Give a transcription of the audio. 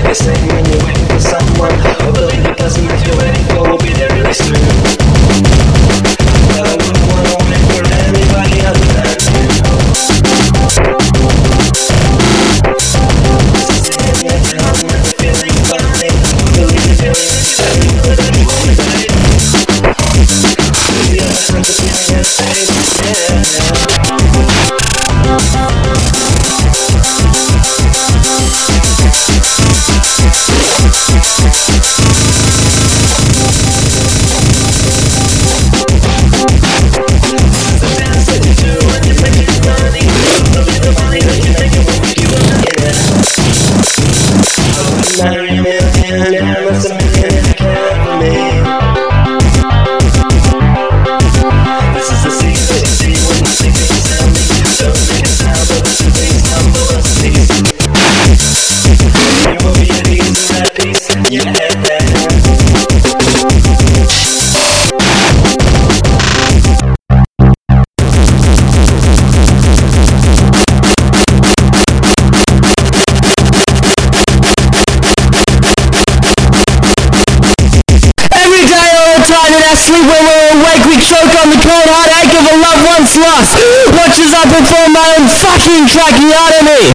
they say when you're waiting for someone, or believe the person that you're waiting for will be there really soon. But I wouldn't wanna wait for anybody other than you. This is the end of town, and the feeling funny. Believe the feeling that you're having good and you won't wait. Maybe I have to be a safe, sleep when we're awake, we choke on the cold heartache of a loved one's loss. Watches I perform my own fucking tracheotomy.